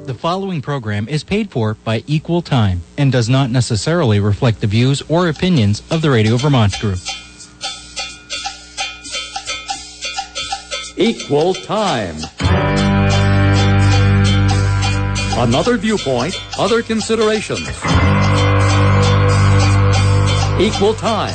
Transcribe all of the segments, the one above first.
The following program is paid for by Equal Time and does not necessarily reflect the views or opinions of the Radio Vermont Group. Equal Time. Another viewpoint, other considerations. Equal Time.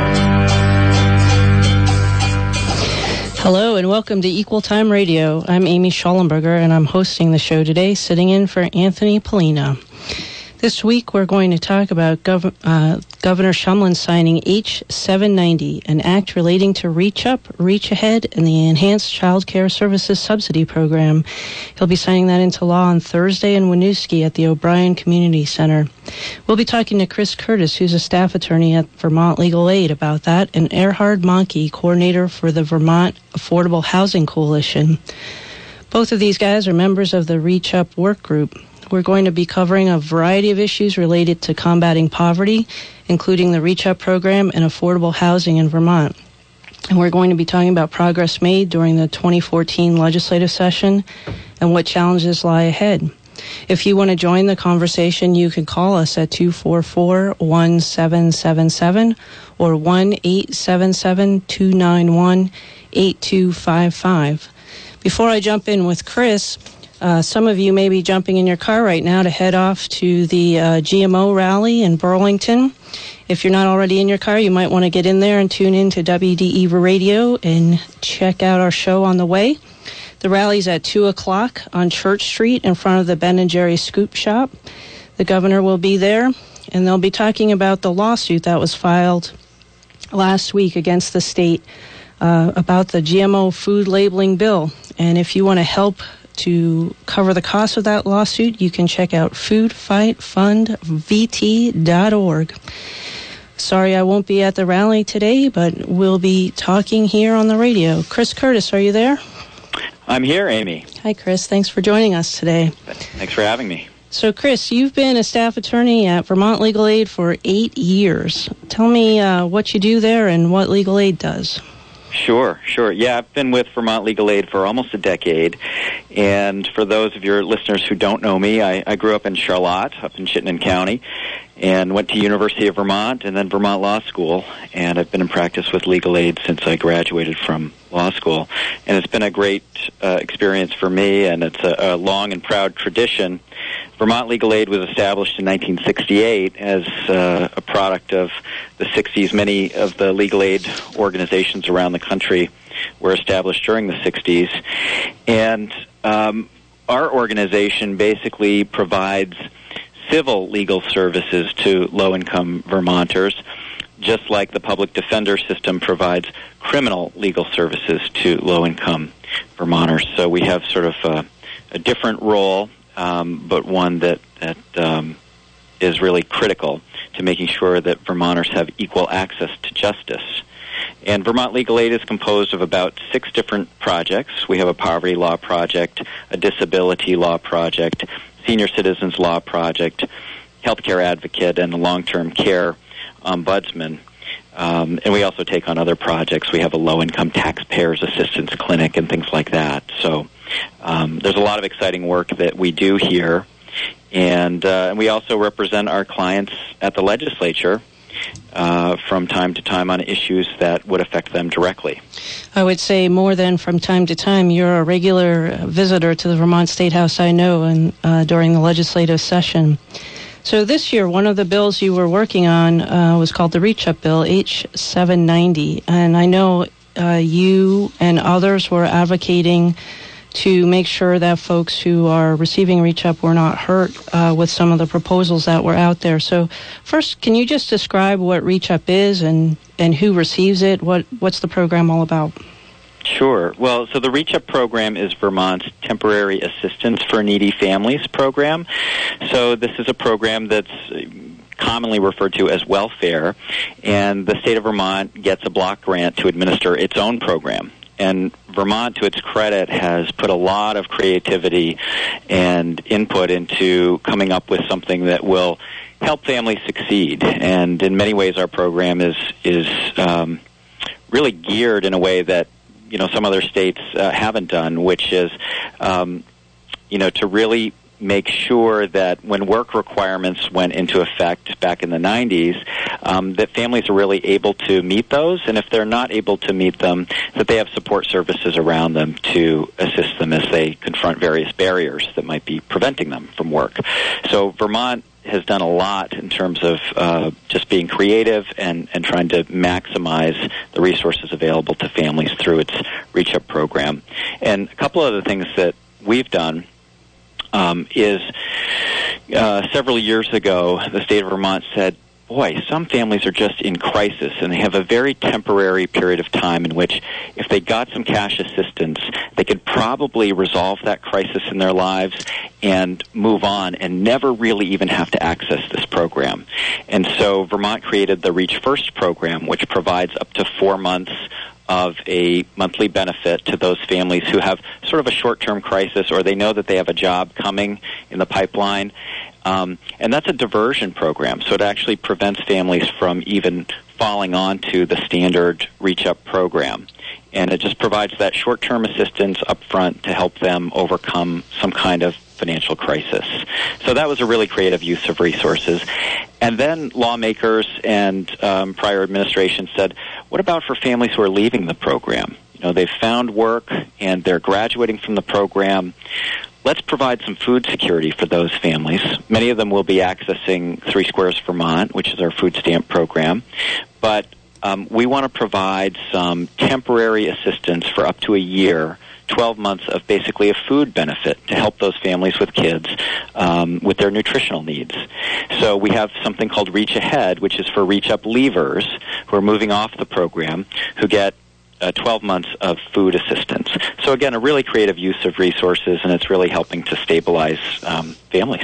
Hello and welcome to Equal Time Radio. I'm Amy Schollenberger and I'm hosting the show today, sitting in for Anthony Polina. This week we're going to talk about Governor Shumlin signing H-790, an act relating to Reach Up, Reach Ahead, and the Enhanced Child Care Services Subsidy Program. He'll be signing that into law on Thursday in Winooski at the O'Brien Community Center. We'll be talking to Chris Curtis, who's a staff attorney at Vermont Legal Aid, about that, and Erhard Monkey, coordinator for the Vermont Affordable Housing Coalition. Both of these guys are members of the Reach Up work group. We're going to be covering a variety of issues related to combating poverty, including the Reach Up program and affordable housing in Vermont. And we're going to be talking about progress made during the 2014 legislative session and what challenges lie ahead. If you want to join the conversation, you can call us at 244-1777 or 1-877-291-8255. Before I jump in with Chris, some of you may be jumping in your car right now to head off to the GMO rally in Burlington. If you're not already in your car, you might want to get in there and tune in to WDE Radio and check out our show on the way. The rally's at 2 o'clock on Church Street in front of the Ben & Jerry's Scoop Shop. The governor will be there, and they'll be talking about the lawsuit that was filed last week against the state about the GMO food labeling bill. And if you want to help to cover the cost of that lawsuit, you can check out foodfightfundvt.org. Sorry I won't be at the rally today, but we'll be talking here on the radio. Chris Curtis, are you there? I'm here, Amy. Hi, Chris. Thanks for joining us today. Thanks for having me. So, Chris, you've been a staff attorney at Vermont Legal Aid for 8 years. Tell me what you do there and what Legal Aid does. Sure. Yeah, I've been with Vermont Legal Aid for almost a decade. And for those of your listeners who don't know me, I grew up in Charlotte, up in Chittenden County, and went to University of Vermont and then Vermont Law School. And I've been in practice with Legal Aid since I graduated from law school. And it's been a great experience for me, and it's a long and proud tradition. Vermont Legal Aid was established in 1968 as a product of the 60s. Many of the legal aid organizations around the country were established during the 60s. And our organization basically provides civil legal services to low-income Vermonters, just like the public defender system provides criminal legal services to low-income Vermonters. So we have sort of a different role, but one that is really critical to making sure that Vermonters have equal access to justice. And Vermont Legal Aid is composed of about 6 different projects. We have a poverty law project, a disability law project, senior citizens law project, healthcare advocate, and a long-term care ombudsman. And we also take on other projects. We have a low-income taxpayers assistance clinic and things like that. So there's a lot of exciting work that we do here. And we also represent our clients at the legislature from time to time on issues that would affect them directly. I would say more than from time to time. You're a regular visitor to the Vermont State House, I know, and during the legislative session. So this year, one of the bills you were working on was called the Reach Up Bill, H-790. And I know you and others were advocating to make sure that folks who are receiving Reach Up were not hurt with some of the proposals that were out there. So first, can you just describe what Reach Up is and who receives it? What's the program all about? Sure. Well, so the Reach Up program is Vermont's Temporary Assistance for Needy Families program. So this is a program that's commonly referred to as welfare, and the state of Vermont gets a block grant to administer its own program. And Vermont, to its credit, has put a lot of creativity and input into coming up with something that will help families succeed. And in many ways, our program is really geared in a way that some other states haven't done, which is to really make sure that when work requirements went into effect back in the 90s, that families are really able to meet those, and if they're not able to meet them, that they have support services around them to assist them as they confront various barriers that might be preventing them from work. So Vermont has done a lot in terms of just being creative and trying to maximize the resources available to families through its Reach Up program. And a couple other things that we've done is several years ago, the state of Vermont said, boy, some families are just in crisis, and they have a very temporary period of time in which if they got some cash assistance, they could probably resolve that crisis in their lives and move on and never really even have to access this program. And so Vermont created the Reach First program, which provides up to 4 months of a monthly benefit to those families who have sort of a short-term crisis, or they know that they have a job coming in the pipeline. And that's a diversion program, so it actually prevents families from even falling onto the standard Reach Up program. And it just provides that short-term assistance up front to help them overcome some kind of financial crisis. So that was a really creative use of resources. And then lawmakers and prior administration said, what about for families who are leaving the program? You know, they've found work and they're graduating from the program. Let's provide some food security for those families. Many of them will be accessing 3 Squares Vermont, which is our food stamp program. But we want to provide some temporary assistance for up to a year, 12 months of basically a food benefit to help those families with kids with their nutritional needs. So we have something called Reach Ahead, which is for Reach Up leavers who are moving off the program, who get 12 months of food assistance. So again, a really creative use of resources, and it's really helping to stabilize families.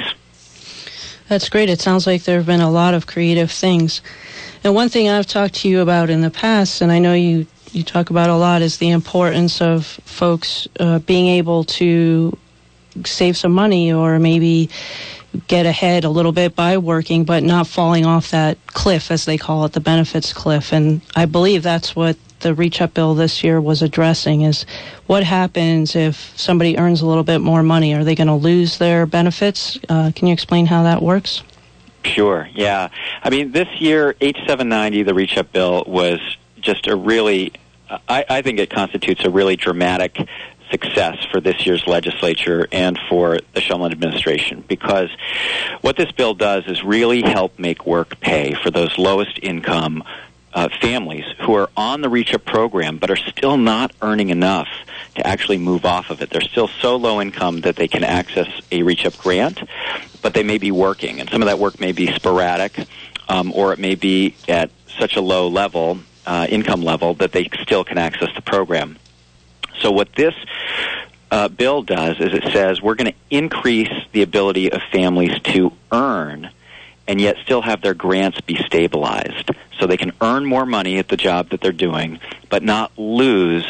That's great. It sounds like there have been a lot of creative things. And one thing I've talked to you about in the past, and I know you talk about a lot, is the importance of folks being able to save some money or maybe get ahead a little bit by working, but not falling off that cliff, as they call it, the benefits cliff. And I believe that's what the Reach Up bill this year was addressing, is what happens if somebody earns a little bit more money? Are they going to lose their benefits? Can you explain how that works? Sure, yeah. I mean, this year, H790, the Reach Up bill, was just a really, I think it constitutes a really dramatic success for this year's legislature and for the Shumlin administration, because what this bill does is really help make work pay for those lowest income families who are on the Reach Up program but are still not earning enough to actually move off of it. They're still so low income that they can access a Reach Up grant, but they may be working, and some of that work may be sporadic, or it may be at such a low level, income level, that they still can access the program. So what this bill does is it says we're going to increase the ability of families to earn and yet still have their grants be stabilized. So they can earn more money at the job that they're doing, but not lose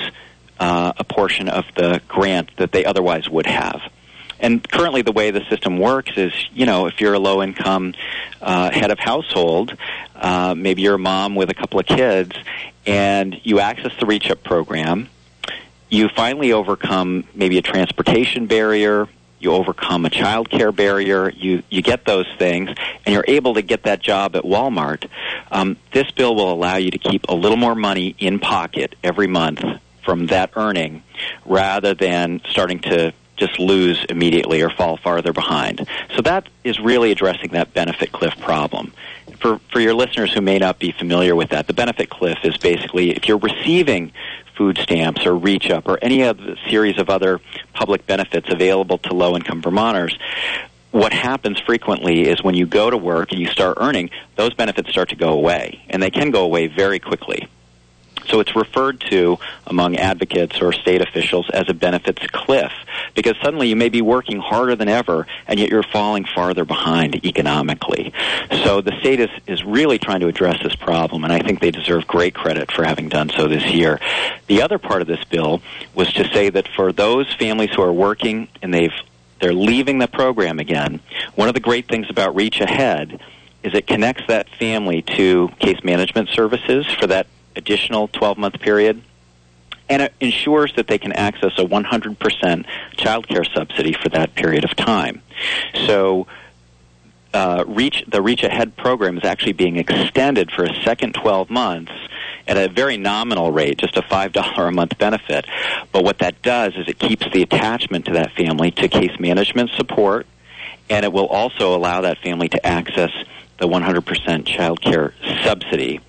a portion of the grant that they otherwise would have. And currently the way the system works is, you know, if you're a low-income head of household, maybe you're a mom with a couple of kids, and you access the Reach Up program, you finally overcome maybe a transportation barrier, you overcome a child care barrier, you get those things, and you're able to get that job at Walmart. This bill will allow you to keep a little more money in pocket every month from that earning, rather than starting to just lose immediately or fall farther behind. So that is really addressing that benefit cliff problem. For your listeners who may not be familiar with that, the benefit cliff is basically if you're receiving food stamps or Reach Up or any other series of other public benefits available to low-income Vermonters, what happens frequently is when you go to work and you start earning, those benefits start to go away, and they can go away very quickly. So it's referred to among advocates or state officials as a benefits cliff, because suddenly you may be working harder than ever, and yet you're falling farther behind economically. So the state is really trying to address this problem, and I think they deserve great credit for having done so this year. The other part of this bill was to say that for those families who are working and they're leaving the program again, one of the great things about Reach Ahead is it connects that family to case management services for that additional 12-month period, and it ensures that they can access a 100% child care subsidy for that period of time. So the Reach Ahead program is actually being extended for a second 12 months at a very nominal rate, just a $5 a month benefit. But what that does is it keeps the attachment to that family to case management support, and it will also allow that family to access the 100% child care subsidy.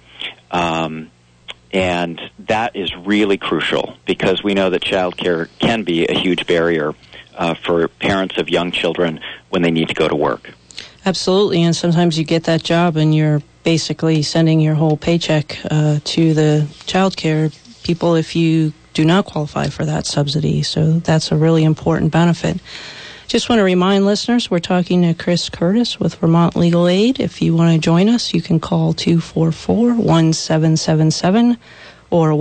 And that is really crucial because we know that child care can be a huge barrier for parents of young children when they need to go to work. Absolutely, and sometimes you get that job and you're basically sending your whole paycheck to the child care people if you do not qualify for that subsidy. So that's a really important benefit. Just want to remind listeners, we're talking to Chris Curtis with Vermont Legal Aid. If you want to join us, you can call 244-1777 or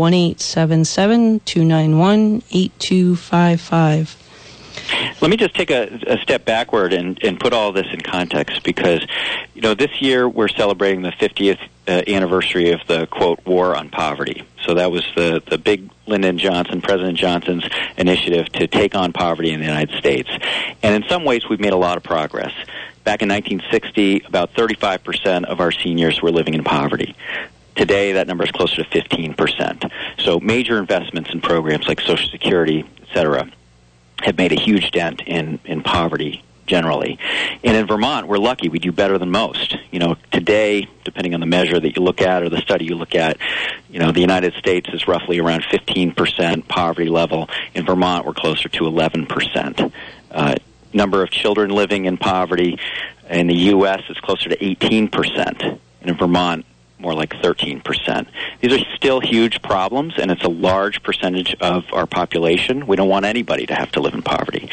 1-877-291-8255. Let me just take a step backward and put all this in context because, this year we're celebrating the 50th anniversary of the, quote, War on Poverty. So that was the big President Johnson's initiative to take on poverty in the United States. And in some ways we've made a lot of progress. Back in 1960, about 35% of our seniors were living in poverty. Today, that number is closer to 15%. So major investments in programs like Social Security, et cetera, have made a huge dent in poverty generally. And in Vermont, we're lucky. We do better than most. Today, depending on the measure that you look at or the study you look at, the United States is roughly around 15% poverty level. In Vermont, we're closer to 11%. Number of children living in poverty in the U.S. is closer to 18%. And in Vermont, more like 13%. These are still huge problems, and it's a large percentage of our population. We don't want anybody to have to live in poverty.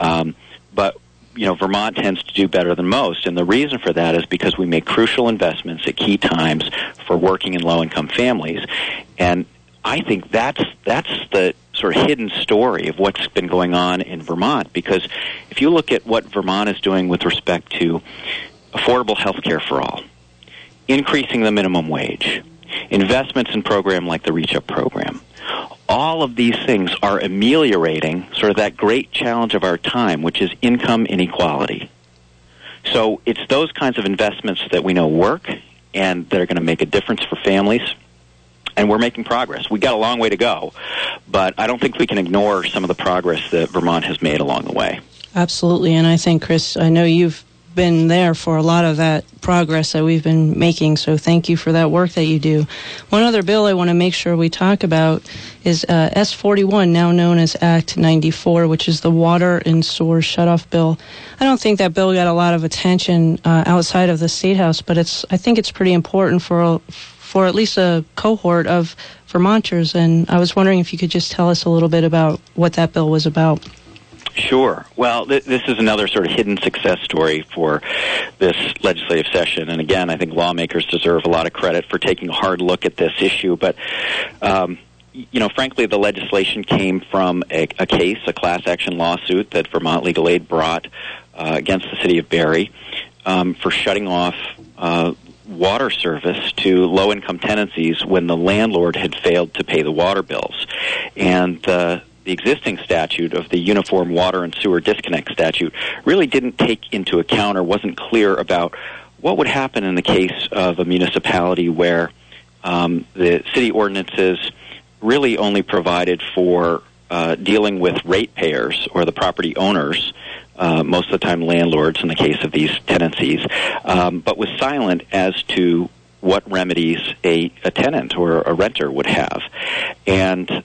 But Vermont tends to do better than most, and the reason for that is because we make crucial investments at key times for working and low-income families. And I think that's the sort of hidden story of what's been going on in Vermont, because if you look at what Vermont is doing with respect to affordable health care for all, increasing the minimum wage, investments in programs like the Reach Up program, all of these things are ameliorating sort of that great challenge of our time, which is income inequality. So it's those kinds of investments that we know work and that are going to make a difference for families, and we're making progress. We got a long way to go, but I don't think we can ignore some of the progress that Vermont has made along the way. Absolutely, and I think, Chris, I know you've been there for a lot of that progress that we've been making, so thank you for that work that you do. One other bill I want to make sure we talk about is S41, now known as Act 94, which is the Water and Sewer Shutoff Bill. I don't think that bill got a lot of attention outside of the State House, but I think it's pretty important for at least a cohort of Vermonters, and I was wondering if you could just tell us a little bit about what that bill was about. Sure. Well, this is another sort of hidden success story for this legislative session. And again, I think lawmakers deserve a lot of credit for taking a hard look at this issue. But, frankly, the legislation came from a class action lawsuit that Vermont Legal Aid brought against the city of Barre for shutting off water service to low-income tenancies when the landlord had failed to pay the water bills. And the existing statute of the Uniform Water and Sewer Disconnect Statute really didn't take into account or wasn't clear about what would happen in the case of a municipality where the city ordinances really only provided for dealing with ratepayers or the property owners, most of the time landlords in the case of these tenancies, but was silent as to what remedies a tenant or a renter would have. And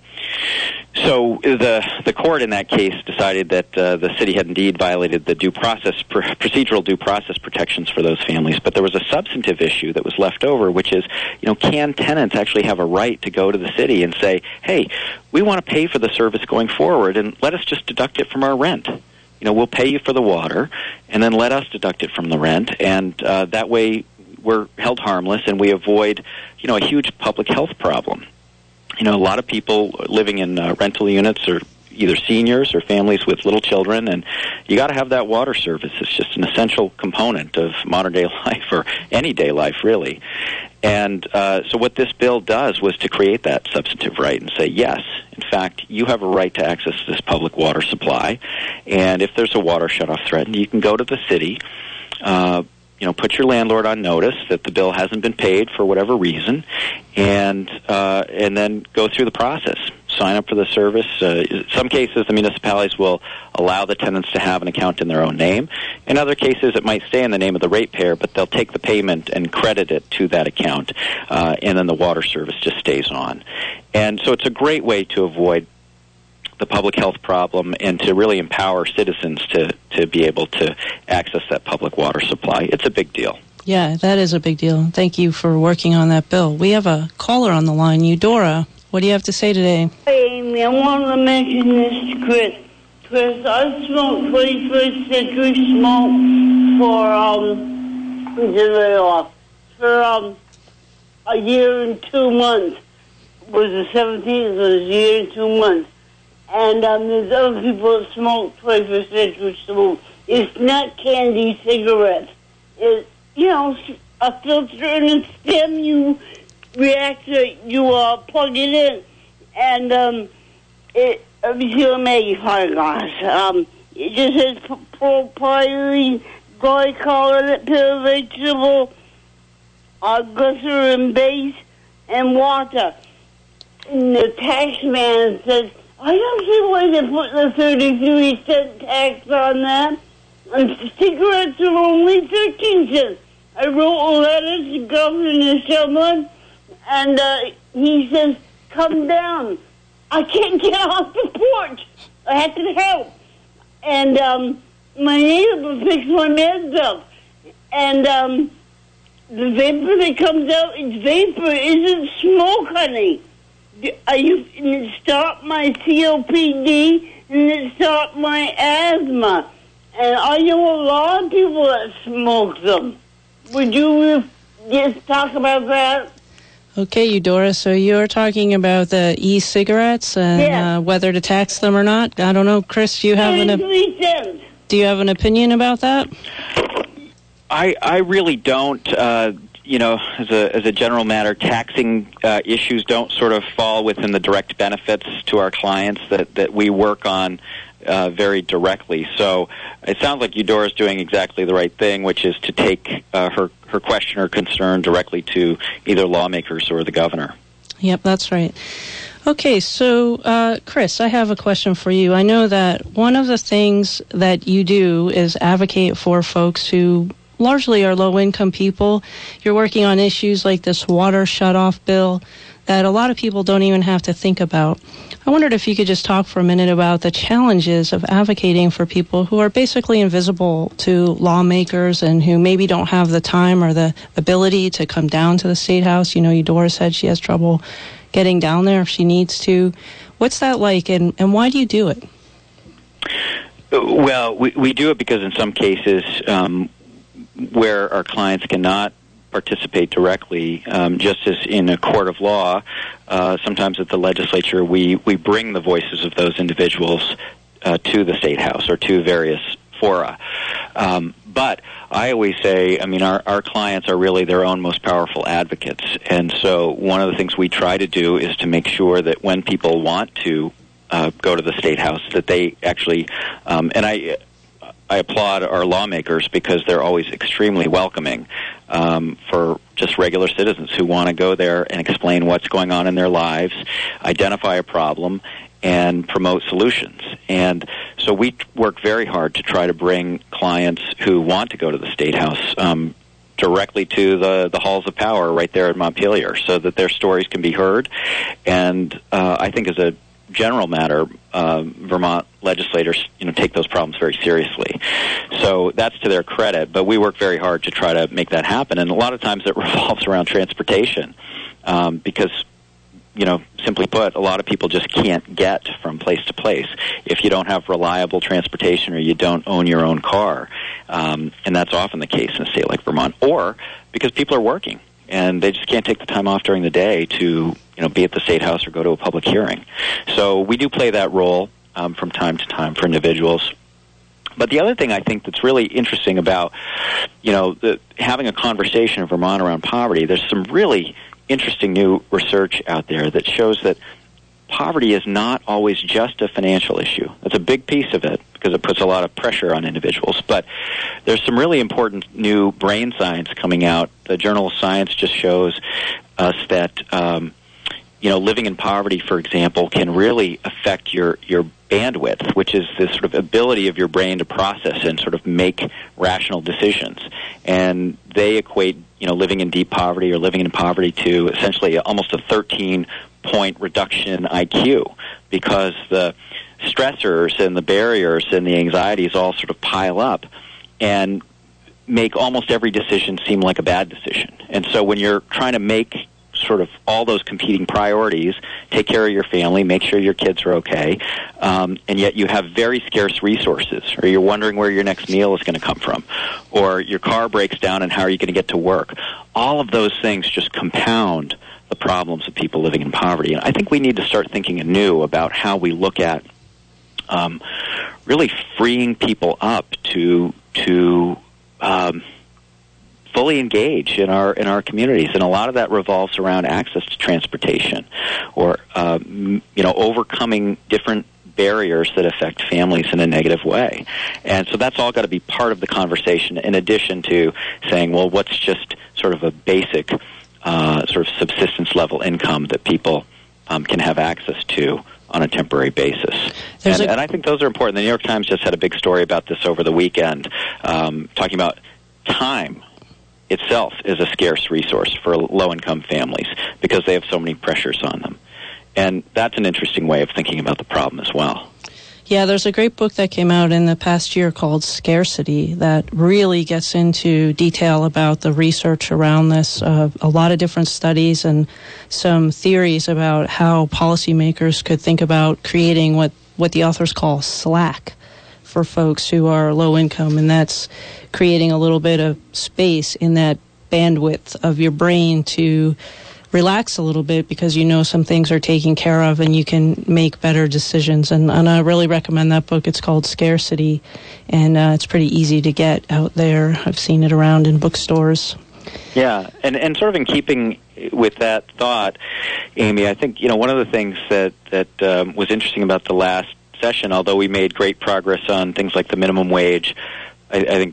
so the court in that case decided that the city had indeed violated the procedural due process protections for those families. But there was a substantive issue that was left over, which is, can tenants actually have a right to go to the city and say, hey, we want to pay for the service going forward, and let us just deduct it from our rent. We'll pay you for the water, and then let us deduct it from the rent, and that way we're held harmless and we avoid, a huge public health problem. A lot of people living in rental units or, either seniors or families with little children, and you got to have that water service. It's just an essential component of modern day life, or any day life, really. And so what this bill does was to create that substantive right and say, yes, in fact, you have a right to access this public water supply, and if there's a water shutoff threatened, you can go to the city, put your landlord on notice that the bill hasn't been paid for whatever reason, and then go through the process. Sign up for the service. In some cases, the municipalities will allow the tenants to have an account in their own name. In other cases, it might stay in the name of the ratepayer, but they'll take the payment and credit it to that account, and then the water service just stays on. And so it's a great way to avoid the public health problem and to really empower citizens to be able to access that public water supply. It's a big deal. Yeah, that is a big deal. Thank you for working on that bill. We have a caller on the line, Eudora. What do you have to say today? Hey, Amy, I want to mention this to Chris. Chris, I smoked 21st Century Smoke for a year and 2 months. It was the 17th, it was a year and 2 months. And there's other people that smoke 21st Century Smoke. It's not candy cigarettes. It's, a filter and a stem. You react to it, you plug it in. And let me see what magnifying glass. It just says propylene glycol, pure vegetable, glycerin base, and water. And the tax man says, I don't see why they put the 33-cent tax on that. And cigarettes are only 13 cents. I wrote a letter to Governor Shumlin, and he says, come down. I can't get off the porch. I have to help. And my neighbor picks my meds up. And the vapor that comes out is vapor. Isn't smoke, honey. And it stopped my COPD, and it stopped my asthma. And I know a lot of people that smoke them. Would you just talk about that? Okay, Eudora, so you're talking about the e-cigarettes and whether to tax them or not? I don't know. Chris, do you have an opinion about that? I really don't. As a general matter, taxing issues don't sort of fall within the direct benefits to our clients that we work on very directly. So it sounds like Eudora's doing exactly the right thing, which is to take her question or concern directly to either lawmakers or the governor. Yep, that's right. Okay, so Chris, I have a question for you. I know that one of the things that you do is advocate for folks who largely are low-income people. You're working on issues like this water shutoff bill that a lot of people don't even have to think about. I wondered if you could just talk for a minute about the challenges of advocating for people who are basically invisible to lawmakers and who maybe don't have the time or the ability to come down to the State House. Eudora said she has trouble getting down there if she needs to. What's that like, and why do you do it? Well, we do it because in some cases where our clients cannot participate directly, just as in a court of law, sometimes at the legislature we bring the voices of those individuals to the State House or to various fora. But I always say, our clients are really their own most powerful advocates. And so one of the things we try to do is to make sure that when people want to go to the State House, that they actually, and I applaud our lawmakers because they're always extremely welcoming for just regular citizens who want to go there and explain what's going on in their lives, identify a problem, and promote solutions. And so we work very hard to try to bring clients who want to go to the State House directly to the halls of power right there at Montpelier so that their stories can be heard. And I think as a general matter, Vermont legislators, take those problems very seriously. So that's to their credit, but we work very hard to try to make that happen. And a lot of times it revolves around transportation because, simply put, a lot of people just can't get from place to place if you don't have reliable transportation or you don't own your own car. And that's often the case in a state like Vermont. Or because people are working and they just can't take the time off during the day to be at the State House or go to a public hearing. So we do play that role. from time to time for individuals. But the other thing I think that's really interesting about, having a conversation in Vermont around poverty, there's some really interesting new research out there that shows that poverty is not always just a financial issue. That's a big piece of it because it puts a lot of pressure on individuals. But there's some really important new brain science coming out. The Journal of Science just shows us that, living in poverty, for example, can really affect your bandwidth, which is this sort of ability of your brain to process and sort of make rational decisions. And they equate, living in deep poverty or living in poverty to essentially almost a 13-point reduction in IQ, because the stressors and the barriers and the anxieties all sort of pile up and make almost every decision seem like a bad decision. And so when you're trying to make sort of all those competing priorities, take care of your family, make sure your kids are okay, and yet you have very scarce resources, or you're wondering where your next meal is going to come from, or your car breaks down and how are you going to get to work. All of those things just compound the problems of people living in poverty. And I think we need to start thinking anew about how we look at really freeing people up to fully engage in our communities, and a lot of that revolves around access to transportation, or overcoming different barriers that affect families in a negative way. And so that's all got to be part of the conversation, in addition to saying, well, what's just sort of a basic sort of subsistence level income that people can have access to on a temporary basis. And I think those are important. The New York Times just had a big story about this over the weekend, talking about time itself is a scarce resource for low-income families because they have so many pressures on them. And that's an interesting way of thinking about the problem as well. Yeah, there's a great book that came out in the past year called Scarcity that really gets into detail about the research around this, a lot of different studies and some theories about how policymakers could think about creating what the authors call slack for folks who are low income, and that's creating a little bit of space in that bandwidth of your brain to relax a little bit because some things are taken care of and you can make better decisions. And I really recommend that book. It's called Scarcity, and it's pretty easy to get out there. I've seen it around in bookstores. Yeah, and sort of in keeping with that thought, Amy, I think one of the things that was interesting about the last session, although we made great progress on things like the minimum wage, I think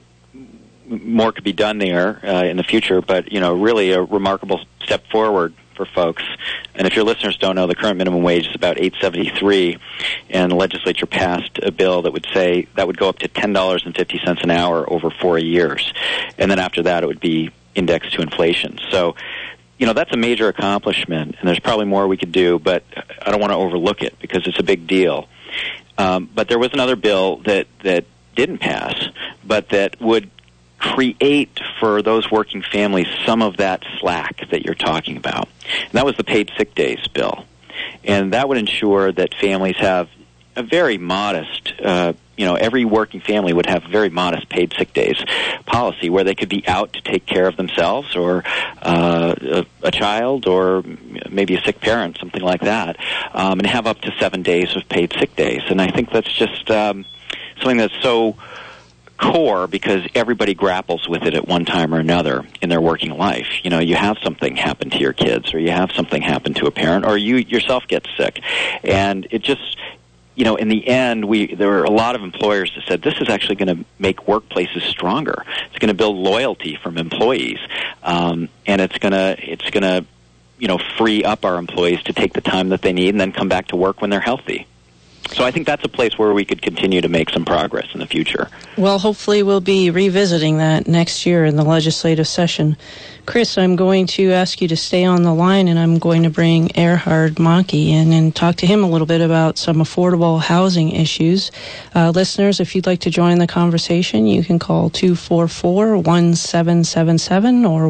more could be done there in the future, but really a remarkable step forward for folks. And if your listeners don't know, the current minimum wage is about $8.73, and the legislature passed a bill that would say that would go up to $10.50 an hour over 4 years, and then after that it would be indexed to inflation. So that's a major accomplishment, and there's probably more we could do, but I don't want to overlook it because it's a big deal. But there was another bill that didn't pass, but that would create for those working families some of that slack that you're talking about. And that was the paid sick days bill. And that would ensure that families have a very modest, every working family would have a very modest paid sick days policy where they could be out to take care of themselves or a child or maybe a sick parent, something like that, and have up to 7 days of paid sick days. And I think that's just something that's so core because everybody grapples with it at one time or another in their working life. You have something happen to your kids, or you have something happen to a parent, or you yourself get sick. And it just, in the end, there were a lot of employers that said this is actually going to make workplaces stronger. It's going to build loyalty from employees, and it's going to free up our employees to take the time that they need and then come back to work when they're healthy. So I think that's a place where we could continue to make some progress in the future. Well, hopefully we'll be revisiting that next year in the legislative session. Chris, I'm going to ask you to stay on the line, and I'm going to bring Erhard Monkey in and talk to him a little bit about some affordable housing issues. Listeners, if you'd like to join the conversation, you can call 244-1777 or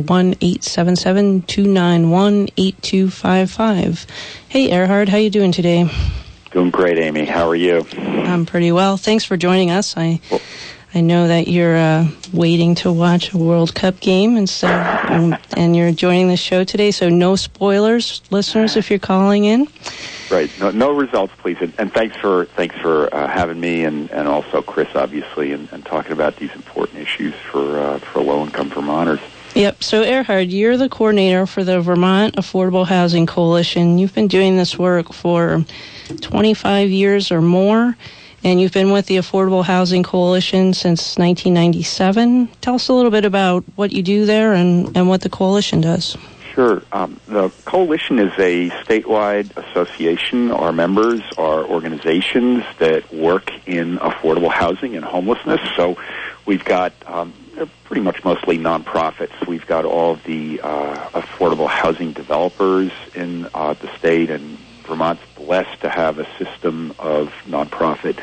1-877-291-8255. Hey, Erhard, how you doing today? Doing great, Amy. How are you? I'm pretty well. Thanks for joining us. I I know that you're waiting to watch a World Cup game, and so and you're joining the show today. So no spoilers, listeners, if you're calling in. Right. No results, please. And thanks for having me, and also Chris, obviously, and talking about these important issues for low-income Vermonters. Yep. So, Erhard, you're the coordinator for the Vermont Affordable Housing Coalition. You've been doing this work for 25 years or more, and you've been with the Affordable Housing Coalition since 1997. Tell us a little bit about what you do there and what the coalition does. Sure. The coalition is a statewide association. Our members are organizations that work in affordable housing and homelessness. So we've got they're pretty much mostly nonprofits. We've got all of the affordable housing developers in the state, and Vermont's blessed to have a system of nonprofit,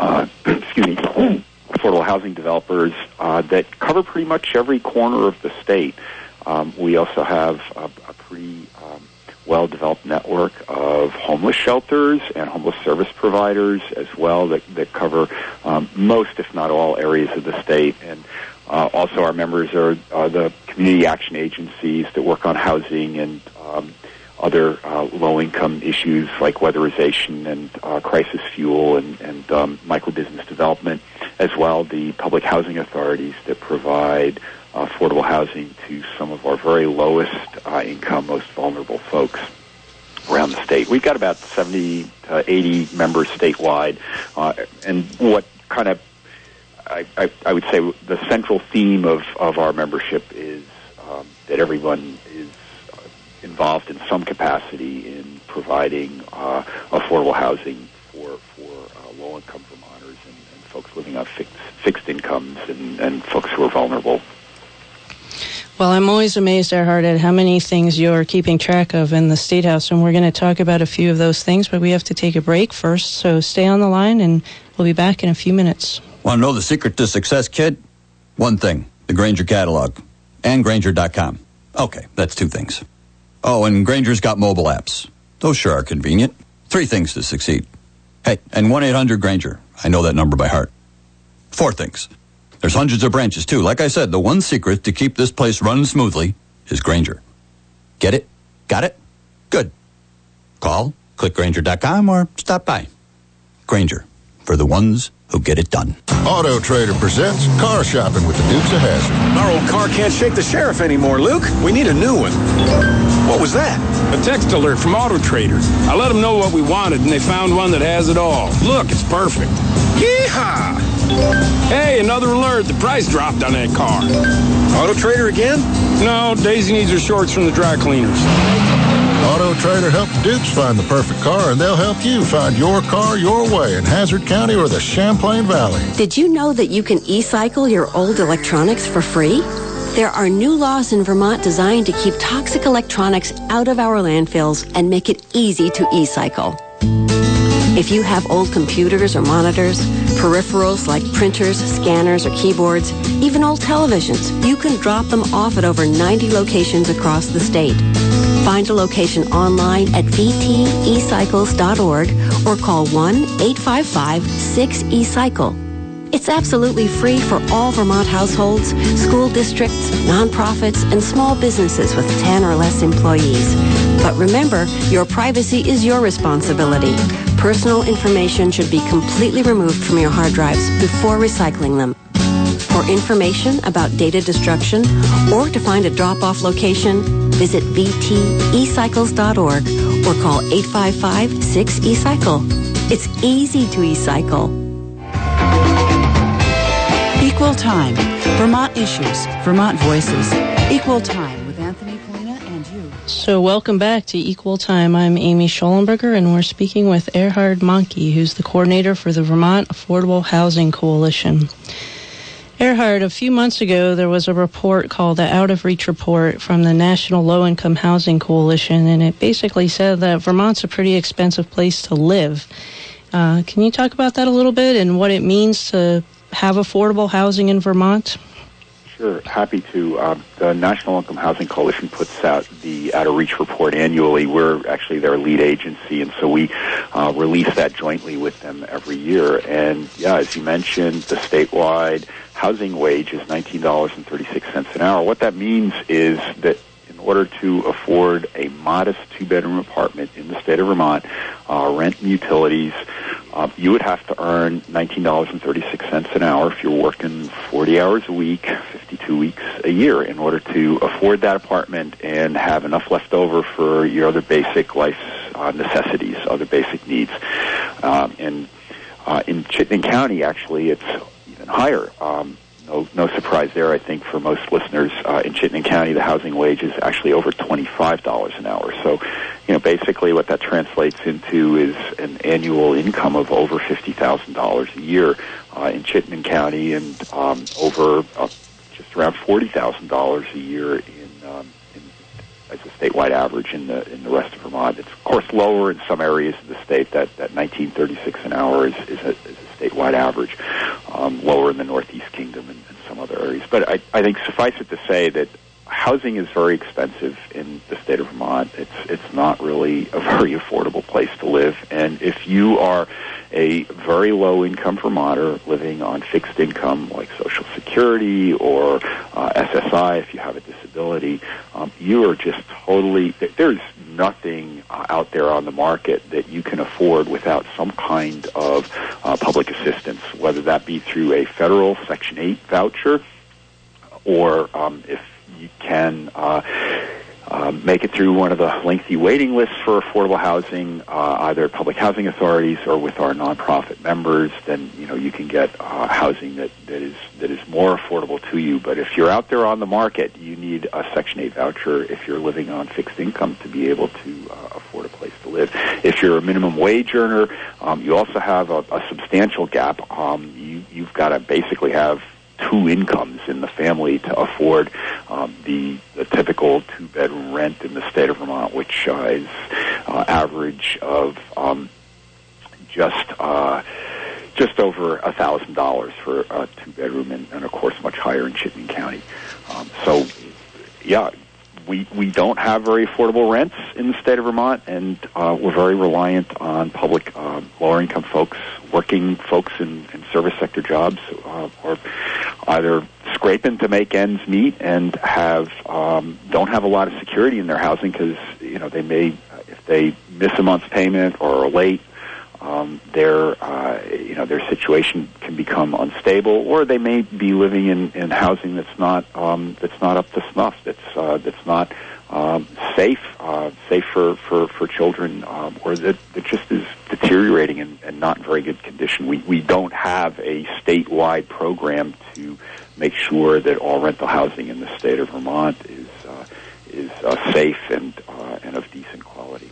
affordable housing developers that cover pretty much every corner of the state. We also have a pretty well-developed network of homeless shelters and homeless service providers as well that cover most, if not all, areas of the state. And also our members are the community action agencies that work on housing and other low-income issues like weatherization and crisis fuel and micro-business development, as well the public housing authorities that provide affordable housing to some of our very lowest income, most vulnerable folks around the state. We've got about 70 to 80 members statewide, and what kind of I would say the central theme of our membership is that everyone is involved in some capacity in providing affordable housing for low-income Vermonters and folks living on fixed incomes and folks who are vulnerable. Well, I'm always amazed, Erhard, at how many things you're keeping track of in the State House, and we're going to talk about a few of those things, but we have to take a break first, so stay on the line, and we'll be back in a few minutes. Want to know the secret to success, kid? One thing, the Grainger catalog, and Grainger.com. Okay, that's two things. Oh, and Grainger's got mobile apps. Those sure are convenient. Three things to succeed. Hey, and 1-800-GRAINGER. I know that number by heart. Four things. There's hundreds of branches, too. Like I said, the one secret to keep this place running smoothly is Grainger. Get it? Got it? Good. Call, click Grainger.com, or stop by. Grainger, for the ones who get it done. Auto Trader presents Car Shopping with the Dukes of Hazzard. Our old car can't shake the sheriff anymore, Luke. We need a new one. What was that? A text alert from Auto Trader. I let them know what we wanted, and they found one that has it all. Look, it's perfect. Yeehaw! Hey, another alert. The price dropped on that car. Auto Trader again? No, Daisy needs her shorts from the dry cleaners. Auto Trader helped Dukes find the perfect car, and they'll help you find your car your way in Hazard County or the Champlain Valley. Did you know that you can e-cycle your old electronics for free? There are new laws in Vermont designed to keep toxic electronics out of our landfills and make it easy to e-cycle. If you have old computers or monitors, peripherals like printers, scanners, or keyboards, even old televisions, you can drop them off at over 90 locations across the state. Find a location online at vtecycles.org or call 1-855-6-ECYCLE. It's absolutely free for all Vermont households, school districts, nonprofits, and small businesses with 10 or less employees. But remember, your privacy is your responsibility. Personal information should be completely removed from your hard drives before recycling them. For information about data destruction or to find a drop-off location, visit vtecycles.org or call 855-6-ECYCLE. It's easy to e-cycle. Equal Time. Vermont Issues. Vermont Voices. Equal Time with Anthony Polina and you. So welcome back to Equal Time. I'm Amy Schollenberger, and we're speaking with Erhard Monkey, who's the coordinator for the Vermont Affordable Housing Coalition. Erhard, a few months ago, there was a report called the Out of Reach Report from the National Low-Income Housing Coalition, and it basically said that Vermont's a pretty expensive place to live. Can you talk about that a little bit and what it means to have affordable housing in Vermont? Sure, happy to. The National Income Housing Coalition puts out the Out of Reach report annually. We're actually their lead agency, and so we release that jointly with them every year. And yeah, as you mentioned, the statewide housing wage is $19.36 an hour. What that means is that in order to afford a modest two-bedroom apartment in the state of Vermont, rent and utilities, you would have to earn $19.36 an hour if you're working 40 hours a week, 52 weeks a year, in order to afford that apartment and have enough left over for your other basic life necessities, other basic needs. And in Chittenden County, actually, it's even higher. No surprise there, I think, for most listeners. In Chittenden County, the housing wage is actually over $25 an hour. So, basically what that translates into is an annual income of over $50,000 a year in Chittenden County, and over just around $40,000 a year as a statewide average in the rest of Vermont. It's of course lower in some areas of the state. That $19.36 an hour is a statewide average, lower in the Northeast Kingdom and some other areas. But I think suffice it to say that housing is very expensive in the state of Vermont. It's not really a very affordable place to live, and if you are a very low-income Vermonter living on fixed income like Social Security or SSI, if you have a disability, you are just totally, there's nothing out there on the market that you can afford without some kind of public assistance, whether that be through a federal Section 8 voucher, or if you can make it through one of the lengthy waiting lists for affordable housing, either at public housing authorities or with our nonprofit members, then you can get housing that is more affordable to you. But if you're out there on the market, you need a Section 8 voucher if you're living on fixed income to be able to afford a place to live. If you're a minimum wage earner, you also have a substantial gap. You've got to basically have two incomes in the family to afford the typical two-bedroom rent in the state of Vermont, which is average of just over $1,000 for a two-bedroom, and of course much higher in Chittenden County. We don't have very affordable rents in the state of Vermont, and we're very reliant on public lower-income folks, working folks in service sector jobs, or either scraping to make ends meet and don't have a lot of security in their housing because they may, if they miss a month's payment or are late, their situation can become unstable, or they may be living in housing that's not up to snuff, that's not safe for children, or that just is deteriorating and not in very good condition. We don't have a statewide program to make sure that all rental housing in the state of Vermont is safe and of decent quality.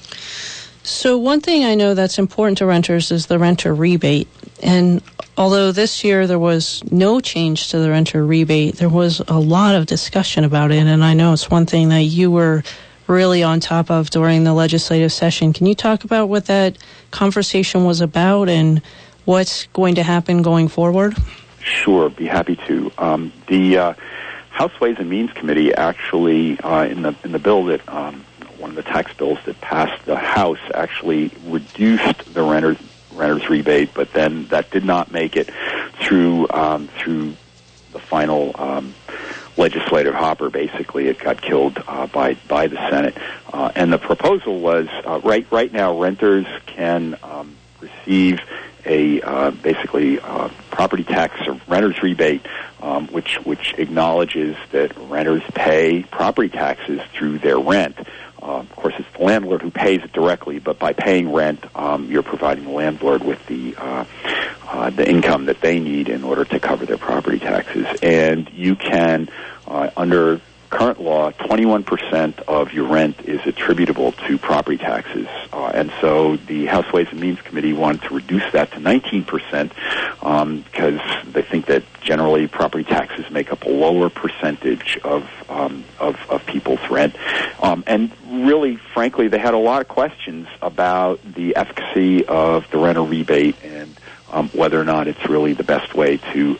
So one thing I know that's important to renters is the renter rebate. And although this year there was no change to the renter rebate, there was a lot of discussion about it. And I know it's one thing that you were really on top of during the legislative session. Can you talk about what that conversation was about and what's going to happen going forward? Sure, be happy to. The House Ways and Means Committee actually, in the bill that one of the tax bills that passed the House, actually reduced the renter's rebate, but then that did not make it through the final legislative hopper. Basically, it got killed by the Senate, and the proposal was right now renters can receive a basically property tax or renter's rebate, which acknowledges that renters pay property taxes through their rent. Of course, it's the landlord who pays it directly, but by paying rent, you're providing the landlord with the income that they need in order to cover their property taxes. And you can, under current law, 21% of your rent is attributable to property taxes. And so the House Ways and Means Committee wanted to reduce that to 19% because they think that generally property taxes make up a lower percentage of people's rent. And really, frankly, they had a lot of questions about the efficacy of the renter rebate and whether or not it's really the best way to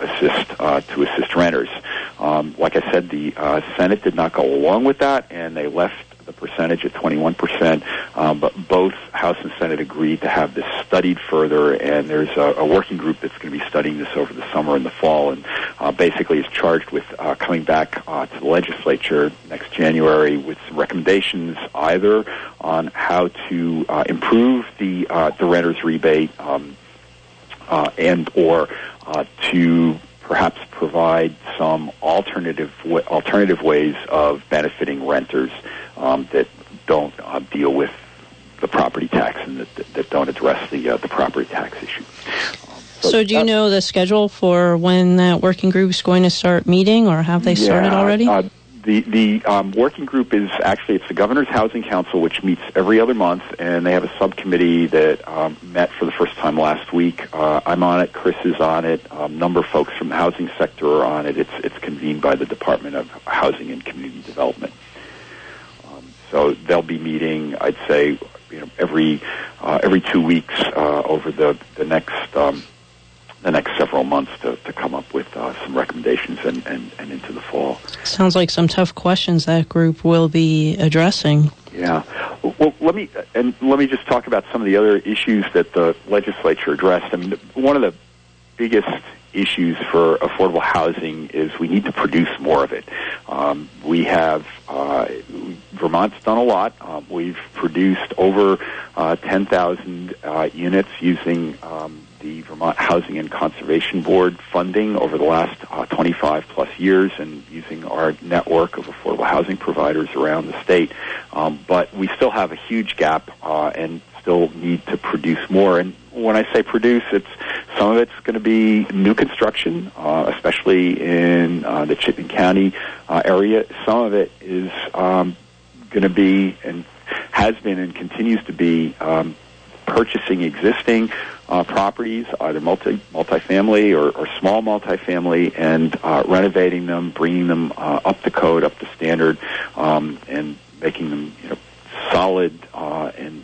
assist renters. Like I said, the Senate did not go along with that, and they left the percentage at 21%, but both House and Senate agreed to have this studied further, and there's a working group that's going to be studying this over the summer and the fall, and basically is charged with coming back to the legislature next January with some recommendations either on how to improve the renter's rebate and or to perhaps provide some alternative ways of benefiting renters that don't deal with the property tax and that don't address the property tax issue. So do you know the schedule for when that working group is going to start meeting, or have they started already? The working group is actually, it's the Governor's Housing Council, which meets every other month, and they have a subcommittee that met for the first time last week. I'm on it, Chris is on it, a number of folks from the housing sector are on it. It's convened by the Department of Housing and Community Development. So they'll be meeting, I'd say, every 2 weeks over the next several months to come up with some recommendations and into the fall. Sounds like some tough questions that group will be addressing. Yeah. Well, let me just talk about some of the other issues that the legislature addressed. I mean, one of the biggest issues for affordable housing is we need to produce more of it. We have Vermont's done a lot. We've produced over 10,000 units using the Vermont Housing and Conservation Board funding over the last 25 plus years, and using our network of affordable housing providers around the state. But we still have a huge gap and still need to produce more. And when I say produce, some of it's going to be new construction, especially in the Chittenden County area. Some of it is going to be and has been and continues to be purchasing existing properties, either multifamily or small multifamily, and renovating them, bringing them up to code, up to standard, and making them solid and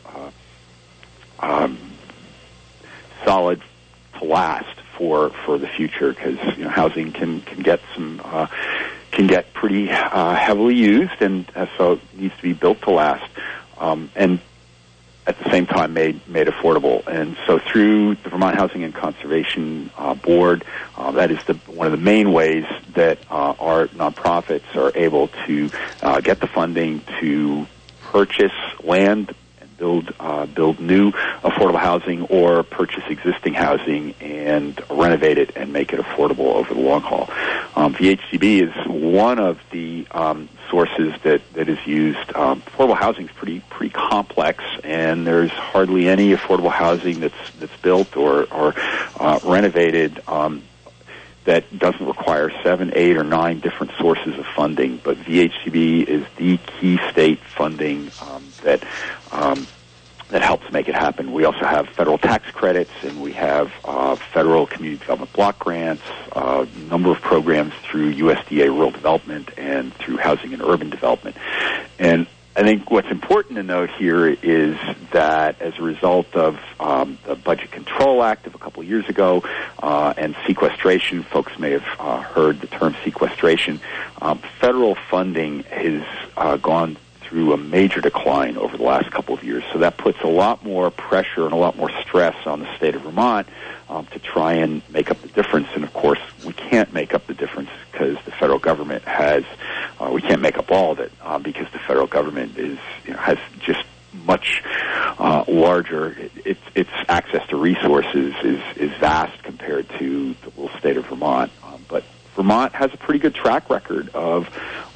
solid to last for the future, because housing can get pretty heavily used, and so it needs to be built to last, and at the same time made affordable. And so through the Vermont Housing and Conservation Board, that is one of the main ways that our nonprofits are able to get the funding to purchase land and build new affordable housing, or purchase existing housing and renovate it and make it affordable over the long haul. VHCB is one of the sources that is used. Affordable housing is pretty complex, and there's hardly any affordable housing that's built or renovated that doesn't require 7, 8, or 9 different sources of funding. But VHCB is the key state funding that helps make it happen. We also have federal tax credits, and we have federal community development block grants, a number of programs through USDA Rural Development and through Housing and Urban Development. And I think what's important to note here is that as a result of the Budget Control Act of a couple of years ago and sequestration, folks may have heard the term sequestration, federal funding has gone through a major decline over the last couple of years. So that puts a lot more pressure and a lot more stress on the state of Vermont to try and make up the difference. And of course, we can't make up the difference because the federal government we can't make up all of it because the federal government has just much larger. Its access to resources is vast compared to the little state of Vermont. But Vermont has a pretty good track record of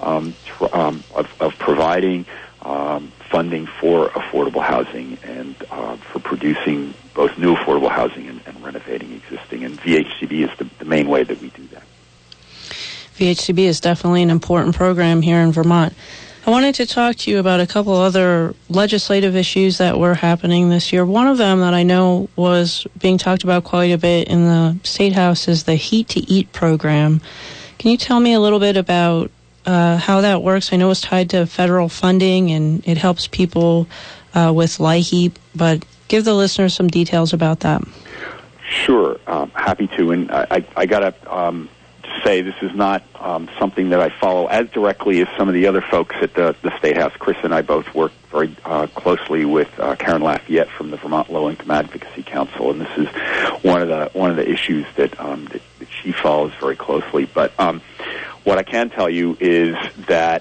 providing funding for affordable housing and for producing both new affordable housing and renovating existing. And VHCB is the main way that we do that. VHCB is definitely an important program here in Vermont. I wanted to talk to you about a couple other legislative issues that were happening this year. One of them that I know was being talked about quite a bit in the State House is the Heat to Eat program. Can you tell me a little bit about how that works? I know it's tied to federal funding and it helps people with LIHEAP, but give the listeners some details about that. Sure, happy to. And I got to say this is not something that I follow as directly as some of the other folks at the State House. Chris and I both work very closely with Karen Lafayette from the Vermont Low Income Advocacy Council, and this is one of the issues that she follows very closely. But what I can tell you is that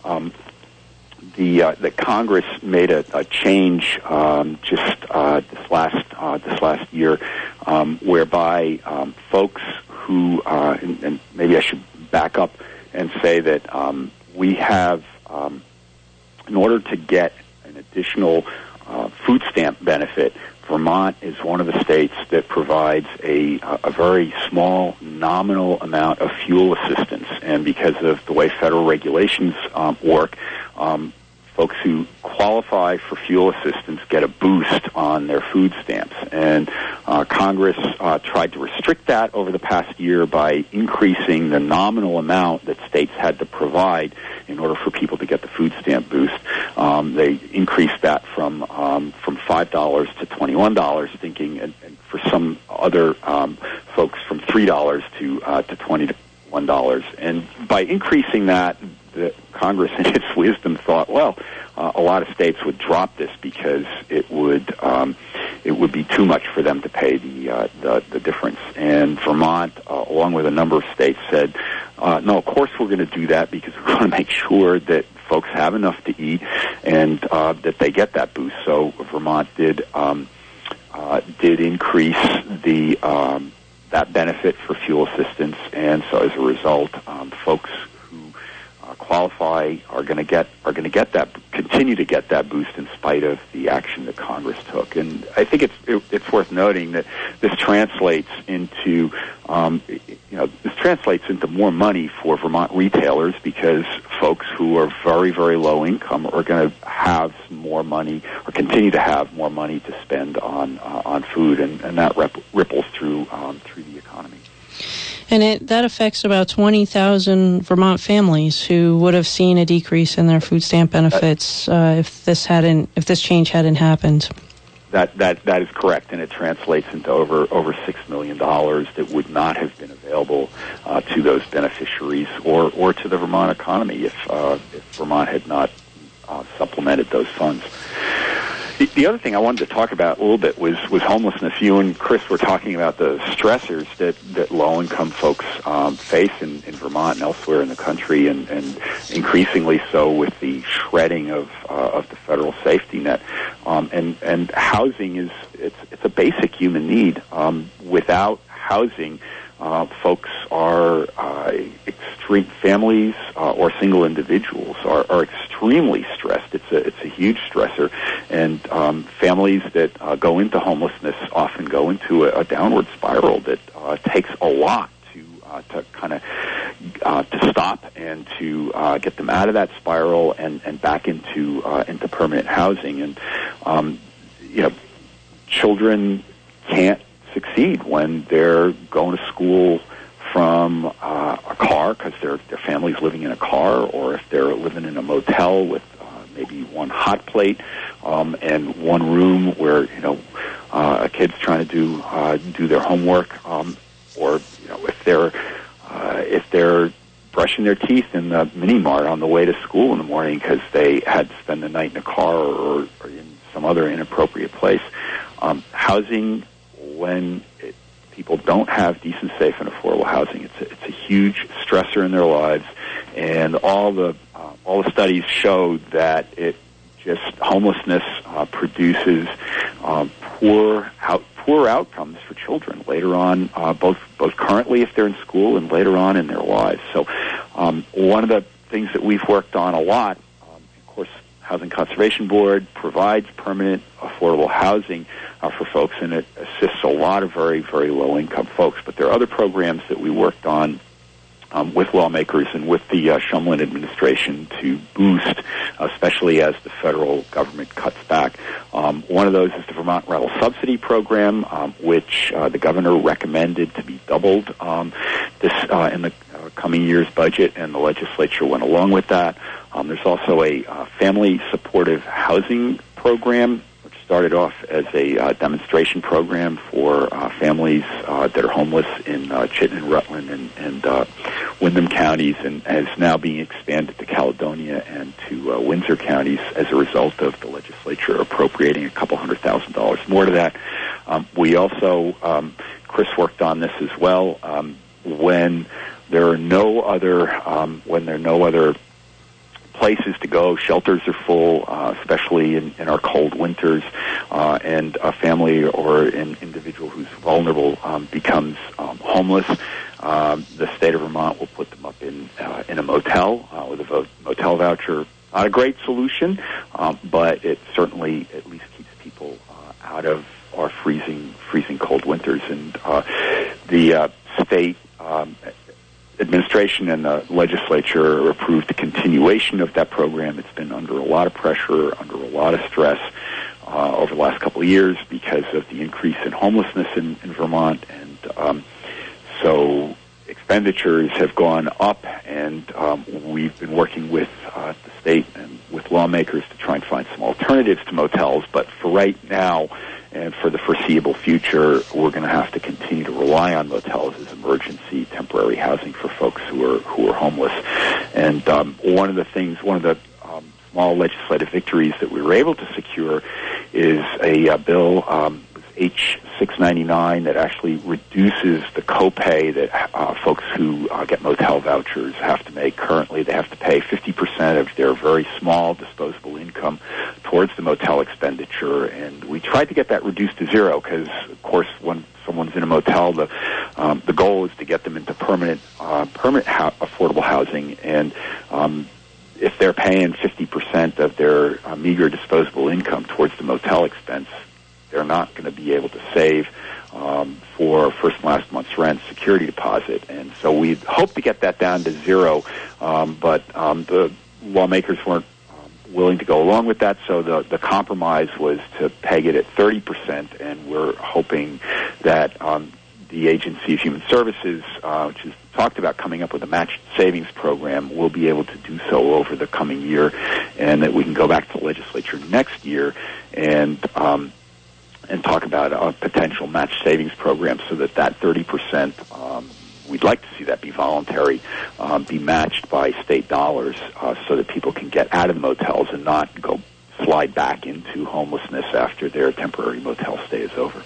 the Congress made a change just this last year, whereby folks who and maybe I should back up and say that we have, in order to get an additional food stamp benefit, Vermont is one of the states that provides a very small nominal amount of fuel assistance, and because of the way federal regulations work, folks who qualify for fuel assistance get a boost on their food stamps. And Congress tried to restrict that over the past year by increasing the nominal amount that states had to provide in order for people to get the food stamp boost. They increased that from $5 to $21, thinking, and for some other folks from $3 to $21. And by increasing that, the Congress, in its wisdom, thought, well, a lot of states would drop this because it would be too much for them to pay the difference. And Vermont, along with a number of states, said, no, of course we're going to do that because we want to make sure that folks have enough to eat and that they get that boost. So Vermont did increase that benefit for fuel assistance, and so as a result, folks qualify are going to get that, continue to get that boost in spite of the action that Congress took. And I think it's worth noting that this translates into more money for Vermont retailers, because folks who are very, very low income are going to have more money, or continue to have more money to spend on food, and that ripples through the economy. And that affects about 20,000 Vermont families who would have seen a decrease in their food stamp benefits if this change hadn't happened. That is correct, and it translates into over $6 million that would not have been available to those beneficiaries or to the Vermont economy if Vermont had not supplemented those funds. The other thing I wanted to talk about a little bit was homelessness. You and Chris were talking about the stressors that low-income folks face in Vermont and elsewhere in the country, and increasingly so with the shredding of the federal safety net. And housing it's a basic human need. Without housing, folks are extreme families or single individuals are extremely stressed. It's a huge stressor, and families that go into homelessness often go into a downward spiral that takes a lot to kind of to stop and to get them out of that spiral and back into permanent housing. And children can't succeed when they're going to school from a car because their family's living in a car, or if they're living in a motel with maybe one hot plate and one room where a kid's trying to do their homework, or if they're brushing their teeth in the mini mart on the way to school in the morning because they had to spend the night in a car or in some other inappropriate place. Housing, when people don't have decent, safe, and affordable housing, it's a huge stressor in their lives, and all the studies show that homelessness produces poor outcomes for children later on, both currently if they're in school and later on in their lives. So one of the things that we've worked on a lot, of course, Housing Conservation Board provides permanent affordable housing for folks, and it assists a lot of very, very low-income folks. But there are other programs that we worked on with lawmakers and with the Shumlin administration to boost, especially as the federal government cuts back. One of those is the Vermont Rental Subsidy Program, which the governor recommended to be doubled in the coming year's budget, and the legislature went along with that. There's also a family supportive housing program, which started off as a demonstration program for families that are homeless in Chittenden, Rutland, and Windham counties and is now being expanded to Caledonia and to Windsor counties as a result of the legislature appropriating a couple $100,000 more to that. We also, Chris worked on this as well. When there are no other places to go, shelters are full, especially in our cold winters, and a family or an individual who's vulnerable becomes homeless. The state of Vermont will put them up in a motel with a motel voucher. Not a great solution, but it certainly at least keeps people out of our freezing cold winters. And the state administration and the legislature approved the continuation of that program. It's been under a lot of pressure, under a lot of stress over the last couple of years because of the increase in homelessness in Vermont. And so expenditures have gone up, and we've been working with the state and with lawmakers to try and find some alternatives to motels. But for right now, and for the foreseeable future, we're going to have to continue to rely on motels as emergency temporary housing for folks who are homeless. And one of the small legislative victories that we were able to secure is a bill, H699, that actually reduces the copay that folks who get motel vouchers have to make. Currently, they have to pay 50% of their very small disposable income towards the motel expenditure, and we tried to get that reduced to zero because, of course, when someone's in a motel, the goal is to get them into permanent affordable housing, and if they're paying 50% of their meager disposable income towards the motel expense, they're not going to be able to save for first and last month's rent, security deposit. And so we hope to get that down to zero, but the lawmakers weren't willing to go along with that, so the compromise was to peg it at 30%, and we're hoping that the Agency of Human Services, which has talked about coming up with a matched savings program, will be able to do so over the coming year, and that we can go back to the legislature next year and talk about a potential matched savings program so that 30%, we'd like to see that be voluntary, be matched by state dollars so that people can get out of the motels and not go slide back into homelessness after their temporary motel stay is over.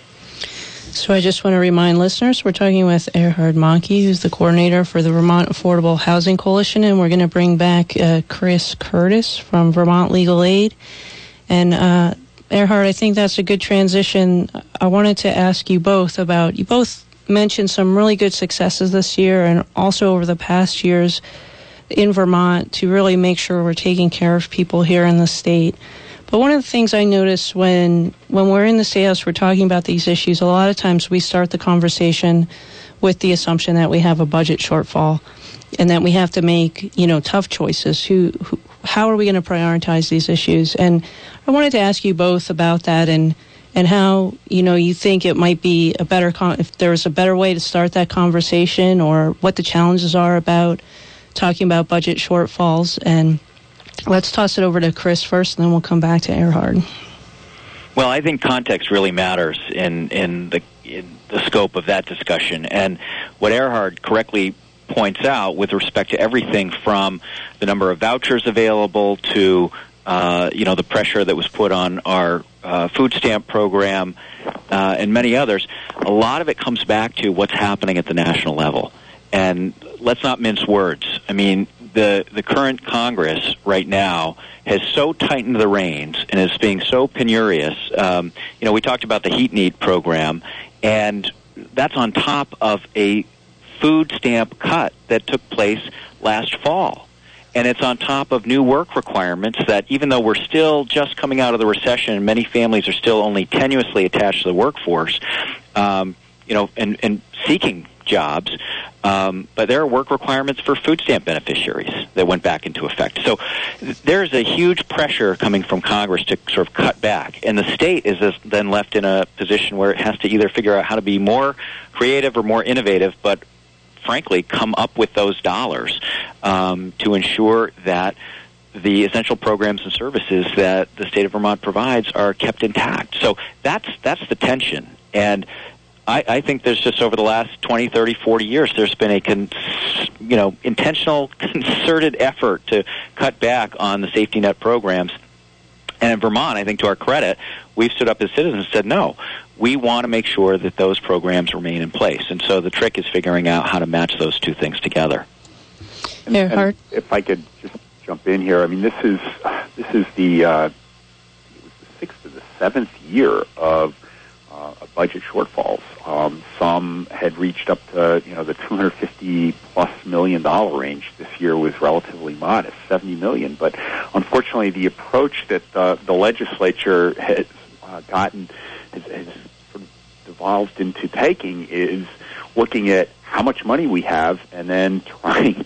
So I just want to remind listeners, we're talking with Erhard Mahnke, who's the coordinator for the Vermont Affordable Housing Coalition, and we're going to bring back Chris Curtis from Vermont Legal Aid. And Erhard, I think that's a good transition. I wanted to ask you both about, you both mentioned some really good successes this year and also over the past years in Vermont to really make sure we're taking care of people here in the state. But one of the things I notice when we're in the State House, we're talking about these issues, a lot of times we start the conversation with the assumption that we have a budget shortfall and that we have to make, tough choices. How are we going to prioritize these issues? And I wanted to ask you both about that and how, you think it might be a better, if there's a better way to start that conversation, or what the challenges are about talking about budget shortfalls. And let's toss it over to Chris first, and then we'll come back to Erhard. Well, I think context really matters in the scope of that discussion. And what Erhard correctly points out with respect to everything from the number of vouchers available to the pressure that was put on our food stamp program and many others, a lot of it comes back to what's happening at the national level. And let's not mince words. I mean, the current Congress right now has so tightened the reins and is being so penurious. We talked about the Heat Need program, and that's on top of a food stamp cut that took place last fall. And it's on top of new work requirements that, even though we're still just coming out of the recession and many families are still only tenuously attached to the workforce, and seeking jobs, but there are work requirements for food stamp beneficiaries that went back into effect. So there's a huge pressure coming from Congress to sort of cut back, and the state is then left in a position where it has to either figure out how to be more creative or more innovative, but frankly come up with those dollars to ensure that the essential programs and services that the state of Vermont provides are kept intact. So that's the tension. And I think there's just over the last 20, 30, 40 years, there's been a intentional, concerted effort to cut back on the safety net programs. And in Vermont, I think to our credit, we've stood up as citizens and said, no, we want to make sure that those programs remain in place. And so the trick is figuring out how to match those two things together. And if I could just jump in here, I mean, this is the it was the 6th or the 7th year of budget shortfalls. Some had reached up to the $250+ million range. This year was relatively modest, $70 million. But unfortunately, the approach that the legislature has has sort of devolved into taking is looking at how much money we have and then trying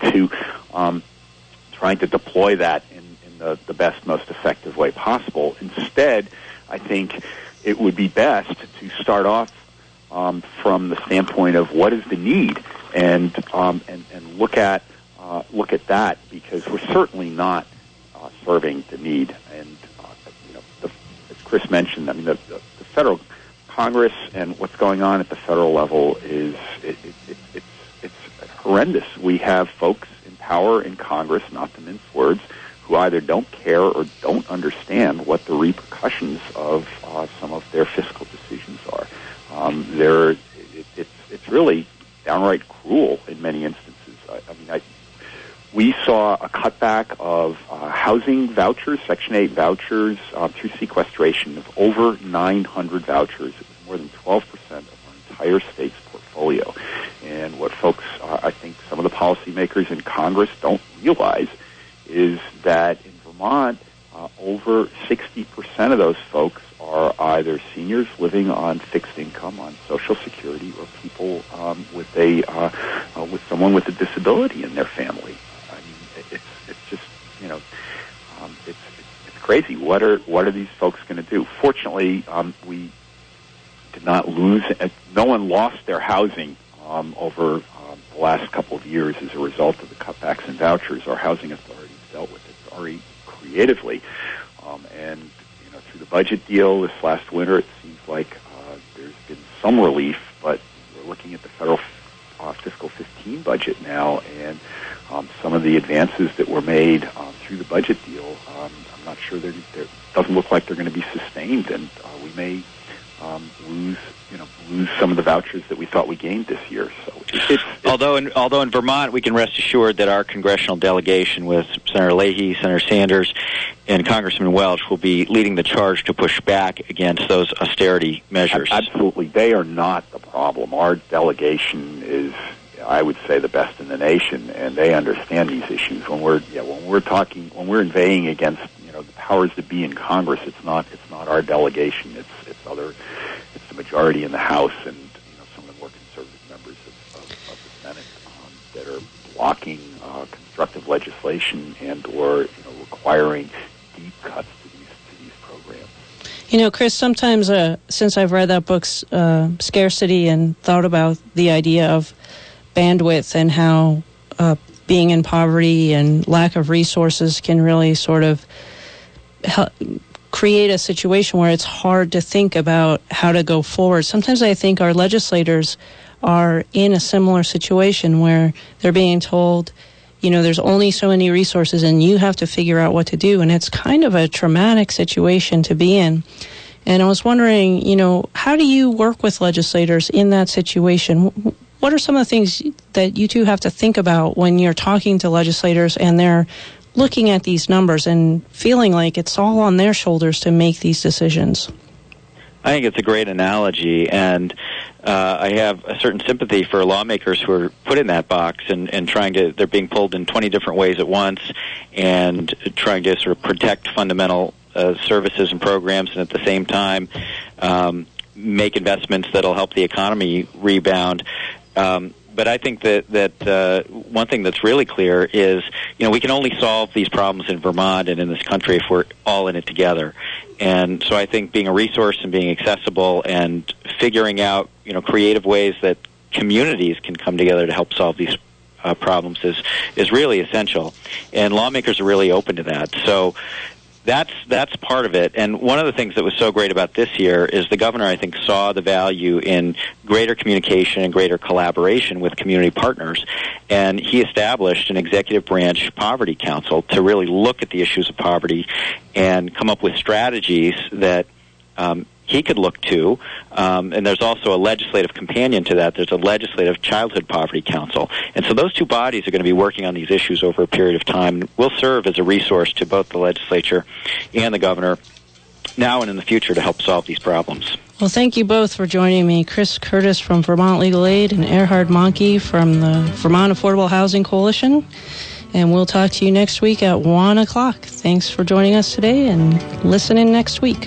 to deploy that in the best, most effective way possible. Instead, I think it would be best to start off from the standpoint of what is the need, and look at that, because we're certainly not serving the need. And as Chris mentioned, I mean the federal Congress and what's going on at the federal level is it's horrendous. We have folks in power in Congress, not to mince words, who either don't care or don't understand what the repercussions of some of their fiscal decisions are. It's really downright cruel in many instances. We saw a cutback of housing vouchers, Section 8 vouchers, through sequestration of over 900 vouchers. It was more than 12% of our entire state's portfolio. And what folks, I think some of the policymakers in Congress don't realize is that in Vermont, over 60% of those folks are either seniors living on fixed income, on Social Security, or people with someone with a disability in their family. I mean, it's just it's crazy. What are these folks going to do? Fortunately, we did not lose. No one lost their housing over the last couple of years as a result of the cutbacks in vouchers. Our housing authorities dealt with it very creatively, and through the budget deal this last winter, it seems like there's been some relief, but we're looking at the federal fiscal 15 budget now, and some of the advances that were made through the budget deal, I'm not sure it doesn't look like they're going to be sustained, and we may lose some of the vouchers that we thought we gained this year. So although in Vermont, we can rest assured that our congressional delegation with Senator Leahy, Senator Sanders, and Congressman Welch will be leading the charge to push back against those austerity measures. Absolutely. They are not the problem. Our delegation is, I would say, the best in the nation, and they understand these issues. When we're inveighing against the powers that be in Congress, it's not our delegation. It's the majority in the House and some of the more conservative members of the Senate that are blocking constructive legislation and or requiring deep cuts to these programs. Chris, sometimes since I've read that book's Scarcity and thought about the idea of bandwidth and how being in poverty and lack of resources can really sort of create a situation where it's hard to think about how to go forward. Sometimes I think our legislators are in a similar situation where they're being told, there's only so many resources and you have to figure out what to do. And it's kind of a traumatic situation to be in. And I was wondering, how do you work with legislators in that situation? What are some of the things that you two have to think about when you're talking to legislators and they're looking at these numbers and feeling like it's all on their shoulders to make these decisions? I think it's a great analogy, and I have a certain sympathy for lawmakers who are put in that box and they're being pulled in 20 different ways at once and trying to sort of protect fundamental services and programs, and at the same time make investments that'll help the economy rebound. But I think that one thing that's really clear is, we can only solve these problems in Vermont and in this country if we're all in it together. And so I think being a resource and being accessible and figuring out, creative ways that communities can come together to help solve these problems is really essential. And lawmakers are really open to that. So That's part of it. And one of the things that was so great about this year is the governor, I think, saw the value in greater communication and greater collaboration with community partners. And he established an executive branch poverty council to really look at the issues of poverty and come up with strategies that he could look to. And there's also a legislative companion to that. There's a legislative childhood poverty council. And so those two bodies are going to be working on these issues over a period of time. Will serve as a resource to both the legislature and the governor now and in the future to help solve these problems. Well, thank you both for joining me. Chris Curtis from Vermont Legal Aid and Erhard Monkey from the Vermont Affordable Housing Coalition. And we'll talk to you next week at 1 o'clock. Thanks for joining us today, and listen in next week.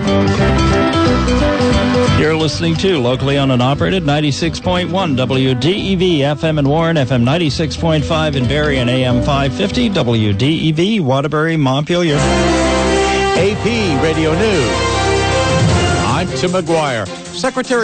You're listening to Locally Owned and Operated 96.1 WDEV FM in Warren, FM 96.5 in Barrie, and AM 550 WDEV Waterbury, Montpelier. AP Radio News. I'm Tim McGuire. Secretary